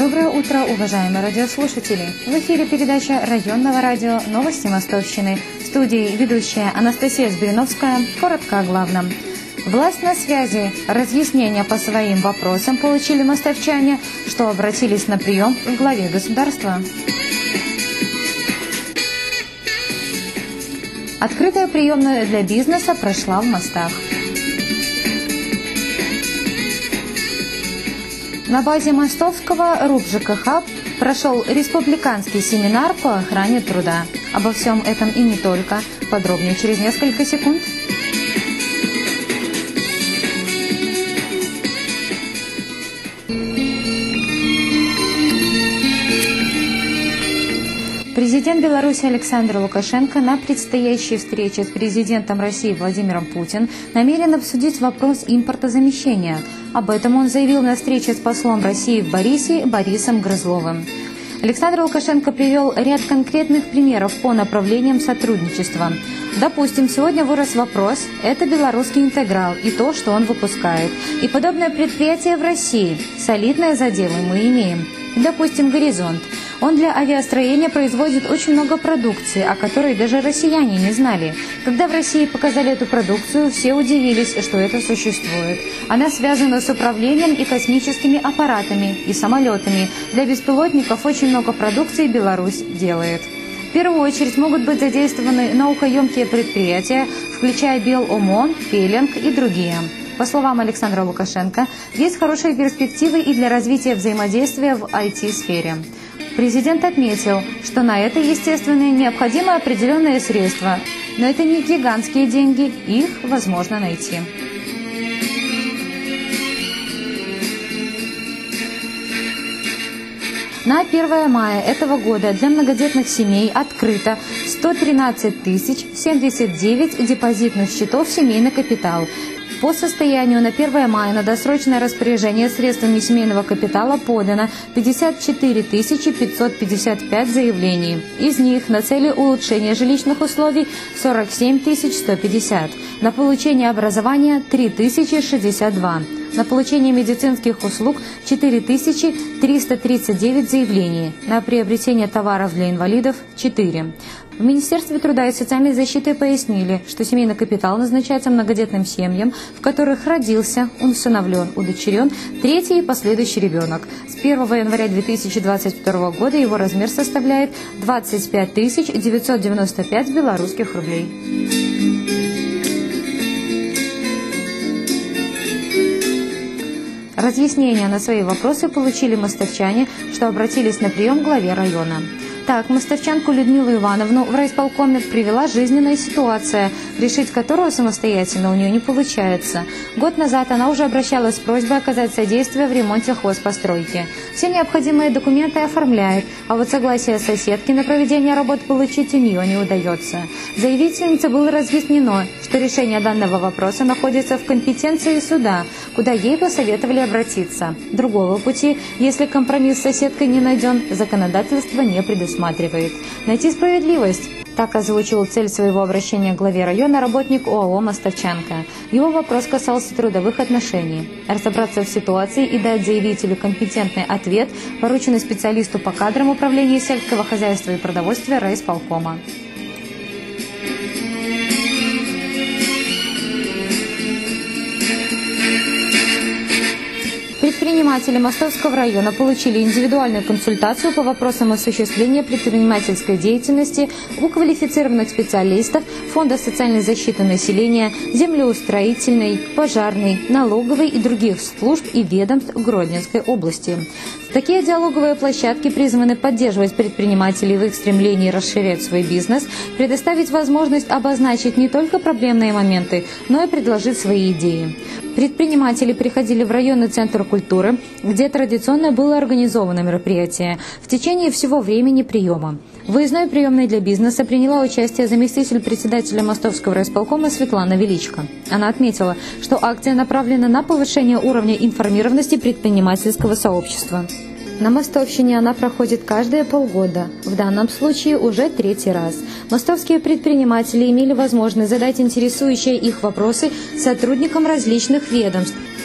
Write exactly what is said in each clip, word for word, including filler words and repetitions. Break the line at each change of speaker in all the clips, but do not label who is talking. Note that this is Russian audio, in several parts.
Доброе утро, уважаемые радиослушатели! В эфире передача районного радио «Новости Мостовщины». В студии ведущая Анастасия Збириновская. Коротко о главном. Власть на связи. Разъяснения по своим вопросам получили мостовчане, что обратились на прием к главе государства. Открытая приемная для бизнеса прошла в Мостах. На базе Мостовского РУП-ЖКХ прошел республиканский семинар по охране труда. Обо всем этом и не только. Подробнее через несколько секунд. Президент Беларуси Александр Лукашенко на предстоящей встрече с президентом России Владимиром Путиным намерен обсудить вопрос импортозамещения. Об этом он заявил на встрече с послом России в Борисе Борисом Грызловым. Александр Лукашенко привел ряд конкретных примеров по направлениям сотрудничества. Допустим, сегодня вырос вопрос – это белорусский интеграл и то, что он выпускает. И подобное предприятие в России. Солидное задело мы имеем. Допустим, «Горизонт». Он для авиастроения производит очень много продукции, о которой даже россияне не знали. Когда в России показали эту продукцию, все удивились, что это существует. Она связана с управлением и космическими аппаратами, и самолетами. Для беспилотников очень много продукции Беларусь делает. В первую очередь могут быть задействованы наукоемкие предприятия, включая Беломон, Пеленг и другие. По словам Александра Лукашенко, есть хорошие перспективы и для развития взаимодействия в ай ти-сфере. Президент отметил, что на это, естественно, необходимы определенные средства, но это не гигантские деньги, их возможно найти. На первое мая этого года для многодетных семей открыто сто тринадцать тысяч семьдесят девять депозитных счетов «Семейный капитал». По состоянию на первое мая на досрочное распоряжение средствами семейного капитала подано пятьдесят четыре тысячи пятьсот пятьдесят пять заявлений. Из них на цели улучшения жилищных условий сорок семь тысяч сто пятьдесят, на получение образования три тысячи шестьдесят два, на получение медицинских услуг четыре тысячи триста тридцать девять заявлений, на приобретение товаров для инвалидов четыре. В Министерстве труда и социальной защиты пояснили, что семейный капитал назначается многодетным семьям, в которых родился, усыновлен, удочерен третий и последующий ребенок. С первого января две тысячи двадцать второго года его размер составляет двадцать пять тысяч девятьсот девяносто пять белорусских рублей. Разъяснения на свои вопросы получили мостовчане, что обратились на прием к главе района. Так, мостовчанку Людмилу Ивановну в райисполкоме привела жизненная ситуация, решить которую самостоятельно у нее не получается. Год назад она уже обращалась с просьбой оказать содействие в ремонте хозпостройки. Все необходимые документы оформляет, а вот согласие соседки на проведение работ получить у нее не удается. Заявительнице было разъяснено, что решение данного вопроса находится в компетенции суда, куда ей посоветовали обратиться. Другого пути, если компромисс с соседкой не найден, законодательство не предусматривает. Найти справедливость. Так озвучил цель своего обращения к главе района работник ОАО «Мостовчанка». Его вопрос касался трудовых отношений. Разобраться в ситуации и дать заявителю компетентный ответ поручено специалисту по кадрам управления сельского хозяйства и продовольствия райисполкома. Предприниматели Мостовского района получили индивидуальную консультацию по вопросам осуществления предпринимательской деятельности у квалифицированных специалистов Фонда социальной защиты населения, землеустроительной, пожарной, налоговой и других служб и ведомств Гродненской области. Такие диалоговые площадки призваны поддерживать предпринимателей в их стремлении расширять свой бизнес, предоставить возможность обозначить не только проблемные моменты, но и предложить свои идеи. Предприниматели приходили в районный центр культуры, где традиционно было организовано мероприятие, в течение всего времени приема. В выездной приемной для бизнеса приняла участие заместитель председателя Мостовского райисполкома Светлана Величко. Она отметила, что акция направлена на повышение уровня информированности предпринимательского сообщества. На Мостовщине она проходит каждые полгода, в данном случае уже третий раз. Мостовские предприниматели имели возможность задать интересующие их вопросы сотрудникам различных ведомств.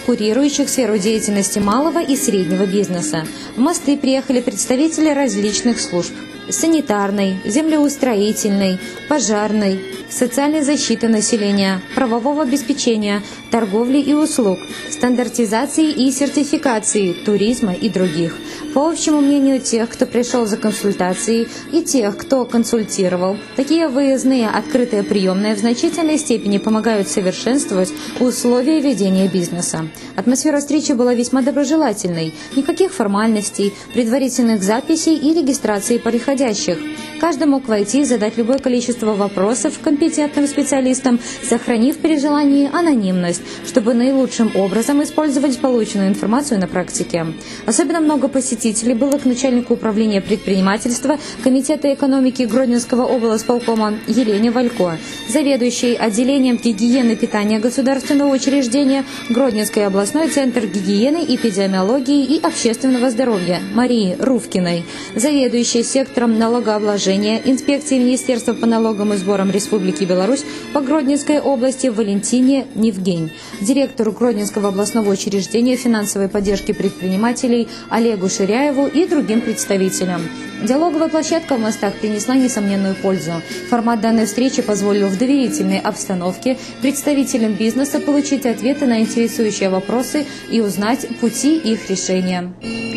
курирующих сферу деятельности малого и среднего бизнеса. В мосты приехали представители различных служб – санитарной, землеустроительной, пожарной, социальной защиты населения, правового обеспечения, торговли и услуг, стандартизации и сертификации, туризма и других. По общему мнению тех, кто пришел за консультацией, и тех, кто консультировал, такие выездные открытые приемные в значительной степени помогают совершенствовать условия ведения бизнеса. Атмосфера встречи была весьма доброжелательной, никаких формальностей, предварительных записей и регистрации приходящих. Каждый мог войти и задать любое количество вопросов компетентным специалистам, сохранив при желании анонимность, чтобы наилучшим образом использовать полученную информацию на практике. Особенно много посетителей было к начальнику управления предпринимательства Комитета экономики Гродненского облсполкома Елене Валько, заведующей отделением гигиены и питания государственного учреждения Гродненский областной центр гигиены, эпидемиологии и общественного здоровья Марии Рувкиной, заведующей сектором налогообложения инспекции Министерства по налогам и сборам Республики Беларусь по Гродненской области Валентине Невгень, директору Гродненского областного учреждения финансовой поддержки предпринимателей Олегу Ширяеву и другим представителям. Диалоговая площадка в мостах принесла несомненную пользу. Формат данной встречи позволил в доверительной обстановке представителям бизнеса получить ответы на интересующие вопросы и узнать пути их решения.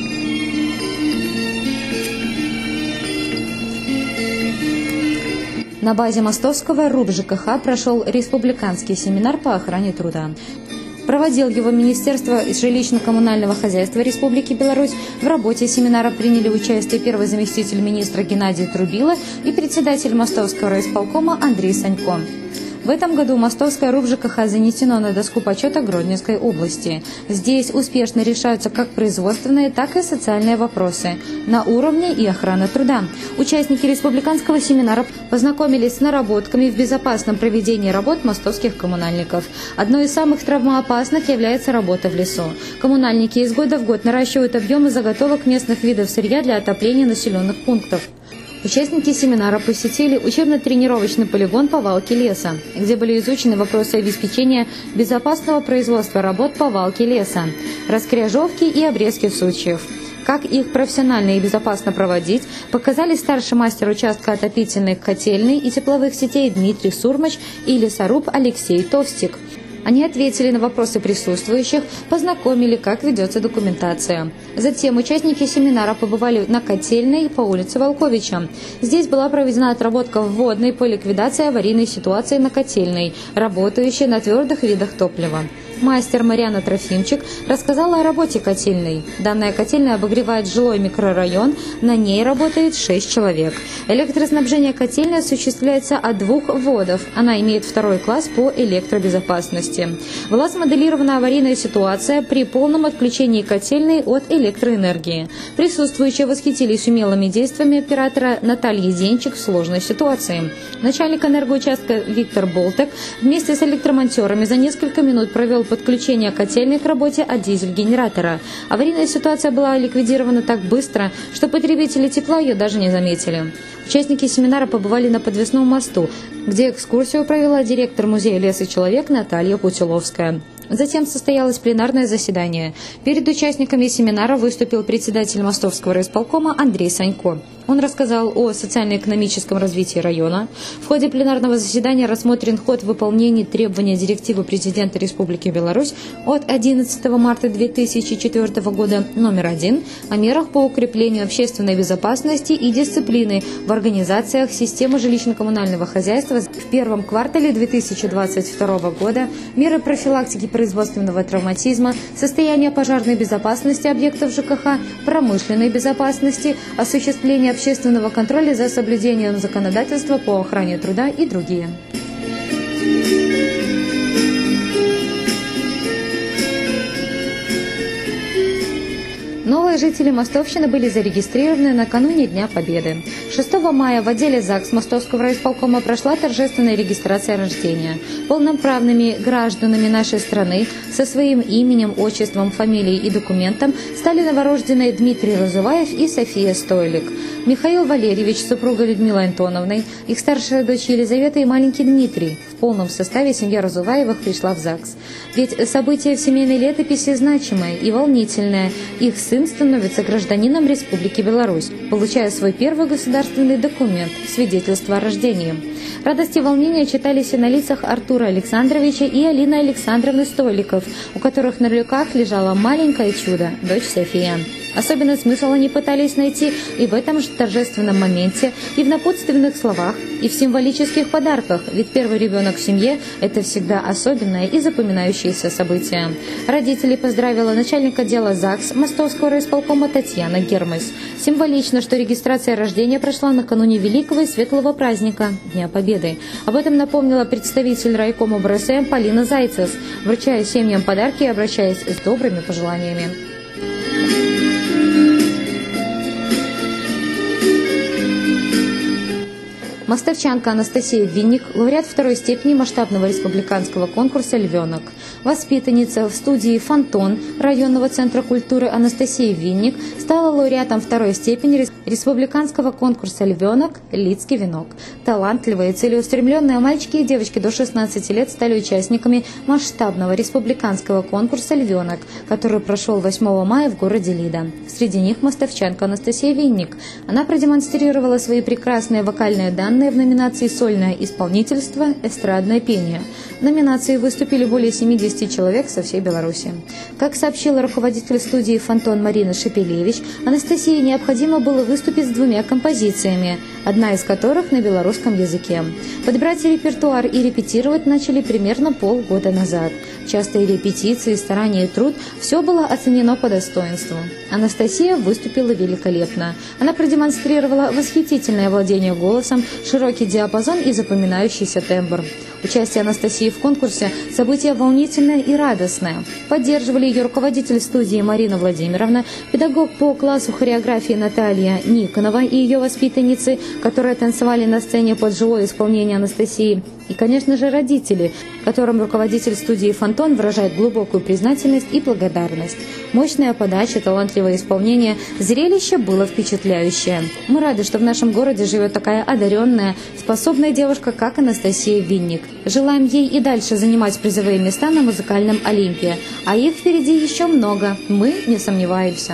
На базе Мостовского РУП ЖКХ прошел республиканский семинар по охране труда. Проводил его Министерство жилищно-коммунального хозяйства Республики Беларусь. В работе семинара приняли участие первый заместитель министра Геннадий Трубила и председатель Мостовского райисполкома Андрей Санько. В этом году Мостовское РУП ЖКХ занесено на доску почета Гродненской области. Здесь успешно решаются как производственные, так и социальные вопросы на уровне и охраны труда. Участники республиканского семинара познакомились с наработками в безопасном проведении работ мостовских коммунальников. Одной из самых травмоопасных является работа в лесу. Коммунальники из года в год наращивают объемы заготовок местных видов сырья для отопления населенных пунктов. Участники семинара посетили учебно-тренировочный полигон по валке леса, где были изучены вопросы обеспечения безопасного производства работ по валке леса, раскряжовки и обрезки сучьев. Как их профессионально и безопасно проводить, показали старший мастер участка отопительных котельной и тепловых сетей Дмитрий Сурмач и лесоруб Алексей Товстик. Они ответили на вопросы присутствующих, познакомили, как ведется документация. Затем участники семинара побывали на котельной по улице Волковича. Здесь была проведена отработка вводной по ликвидации аварийной ситуации на котельной, работающей на твердых видах топлива. Мастер Марьяна Трофимчик рассказала о работе котельной. Данная котельная обогревает жилой микрорайон, на ней работает шесть человек. Электроснабжение котельной осуществляется от двух вводов. Она имеет второй класс по электробезопасности. Была смоделирована аварийная ситуация при полном отключении котельной от электроэнергии. Присутствующие восхитились умелыми действиями оператора Натальи Зенчик в сложной ситуации. Начальник энергоучастка Виктор Болтек вместе с электромонтерами за несколько минут провел подключение котельной к работе от дизель-генератора. Аварийная ситуация была ликвидирована так быстро, что потребители тепла ее даже не заметили. Участники семинара побывали на подвесном мосту, где экскурсию провела директор музея «Лес и человек» Наталья Путиловская. Затем состоялось пленарное заседание. Перед участниками семинара выступил председатель Мостовского райисполкома Андрей Санько. Он рассказал о социально-экономическом развитии района. В ходе пленарного заседания рассмотрен ход выполнения требования директивы президента Республики Беларусь от одиннадцатого марта две тысячи четвёртого года номер один о мерах по укреплению общественной безопасности и дисциплины в организациях системы жилищно-коммунального хозяйства в первом квартале две тысячи двадцать второго года, меры профилактики производственного травматизма, состояние пожарной безопасности объектов ЖКХ, промышленной безопасности, осуществление общественного контроля за соблюдением законодательства по охране труда и другие. Новая жизнь жители Мостовщины были зарегистрированы накануне Дня Победы. шестого мая в отделе ЗАГС Мостовского райисполкома прошла торжественная регистрация рождения. Полноправными гражданами нашей страны со своим именем, отчеством, фамилией и документом стали новорожденные Дмитрий Разуваев и София Стойлик. Михаил Валерьевич с супругой Людмилой Антоновной, их старшая дочь Елизавета и маленький Дмитрий. В полном составе семья Разуваевых пришла в ЗАГС. Ведь событие в семейной летописи значимое и волнительное. Их сын становится гражданином Республики Беларусь, получая свой первый государственный документ – свидетельство о рождении. Радость и волнение читались и на лицах Артура Александровича и Алины Александровны Стойликов, у которых на руках лежало маленькое чудо – дочь София. Особенный смысл они пытались найти и в этом же торжественном моменте, и в напутственных словах, и в символических подарках, ведь первый ребенок в семье – это всегда особенное и запоминающееся событие. Родители поздравила начальник отдела ЗАГС Мостовского райисполкома Татьяна Гермес. Символично, что регистрация рождения прошла накануне великого и светлого праздника – Дня Победы. Об этом напомнила представитель райкома БРСМ Полина Зайцев, вручая семьям подарки и обращаясь с добрыми пожеланиями. Мостовчанка Анастасия Винник, лауреат второй степени масштабного республиканского конкурса «Львенок». Воспитанница в студии «Фонтон» районного центра культуры Анастасия Винник стала лауреатом второй степени республиканского конкурса «Львенок. Лидский венок». Талантливые, целеустремленные мальчики и девочки до шестнадцати лет стали участниками масштабного республиканского конкурса «Львенок», который прошел восьмого мая в городе Лида. Среди них мостовчанка Анастасия Винник. Она продемонстрировала свои прекрасные вокальные данные в номинации «Сольное исполнительство. Эстрадное пение». В номинации выступили более семидесяти человек со всей Беларуси. Как сообщила руководитель студии «Фонтон» Марина Шепелевич, Анастасии необходимо было выступить с двумя композициями, одна из которых на белорусском языке. Подбирать репертуар и репетировать начали примерно полгода назад. Частые репетиции, старания и труд – все было оценено по достоинству. Анастасия выступила великолепно. Она продемонстрировала восхитительное владение голосом, широкий диапазон и запоминающийся тембр. Участие Анастасии в конкурсе – событие волнительное и радостное. Поддерживали ее руководитель студии Марина Владимировна, педагог по классу хореографии Наталья Никонова и ее воспитанницы, которые танцевали на сцене под живое исполнение Анастасии, и, конечно же, родители, которым руководитель студии «Фонтон» выражает глубокую признательность и благодарность. Мощная подача, талантливое исполнение, зрелище было впечатляющее. Мы рады, что в нашем городе живет такая одаренная, способная девушка, как Анастасия Винник. Желаем ей и дальше занимать призовые места на музыкальном Олимпе. А их впереди еще много, мы не сомневаемся.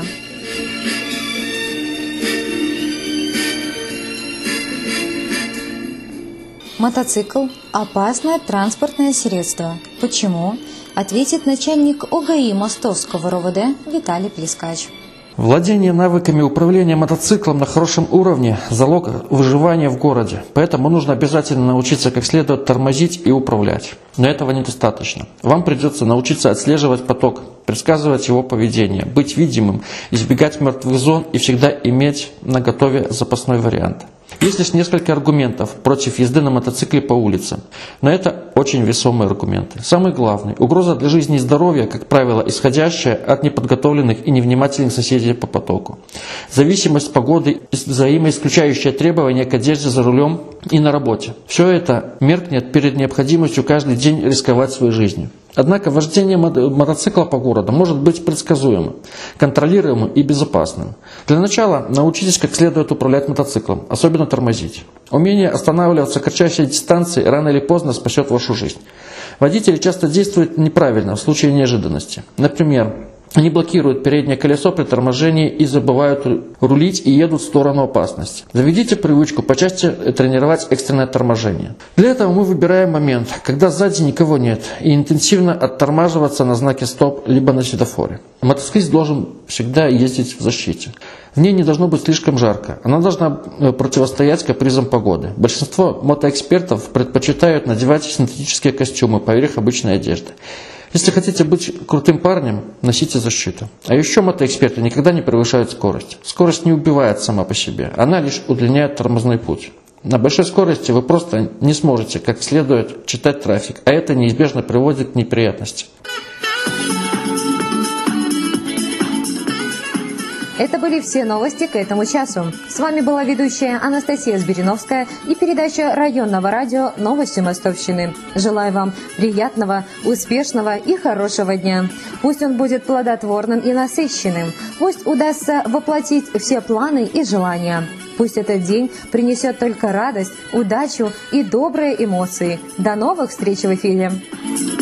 Мотоцикл – опасное транспортное средство. Почему? Ответит начальник ОГАИ Мостовского РОВД Виталий Плескач.
Владение навыками управления мотоциклом на хорошем уровне – залог выживания в городе. Поэтому нужно обязательно научиться как следует тормозить и управлять. Но этого недостаточно. Вам придется научиться отслеживать поток, предсказывать его поведение, быть видимым, избегать мертвых зон и всегда иметь наготове запасной вариант. Есть лишь несколько аргументов против езды на мотоцикле по улице, но это очень весомые аргументы. Самый главный – угроза для жизни и здоровья, как правило, исходящая от неподготовленных и невнимательных соседей по потоку. Зависимость погоды, взаимоисключающие требования к одежде за рулем и на работе. Все это меркнет перед необходимостью каждый день рисковать своей жизнью. Однако вождение мотоцикла по городу может быть предсказуемым, контролируемым и безопасным. Для начала научитесь как следует управлять мотоциклом, особенно тормозить. Умение останавливаться кратчайшие дистанции рано или поздно спасет вашу жизнь. Водители часто действуют неправильно в случае неожиданности. Например, они блокируют переднее колесо при торможении и забывают рулить и едут в сторону опасности. Заведите привычку почаще тренировать экстренное торможение. Для этого мы выбираем момент, когда сзади никого нет, и интенсивно оттормаживаться на знаке «стоп» либо на светофоре. Мотоциклист должен всегда ездить в защите. В ней не должно быть слишком жарко. Она должна противостоять капризам погоды. Большинство мотоэкспертов предпочитают надевать синтетические костюмы поверх обычной одежды. Если хотите быть крутым парнем, носите защиту. А еще мотоэксперты никогда не превышают скорость. Скорость не убивает сама по себе, она лишь удлиняет тормозной путь. На большой скорости вы просто не сможете как следует читать трафик, а это неизбежно приводит к неприятностям.
Это были все новости к этому часу. С вами была ведущая Анастасия Збириновская и передача районного радио «Новости Мостовщины». Желаю вам приятного, успешного и хорошего дня. Пусть он будет плодотворным и насыщенным. Пусть удастся воплотить все планы и желания. Пусть этот день принесет только радость, удачу и добрые эмоции. До новых встреч в эфире!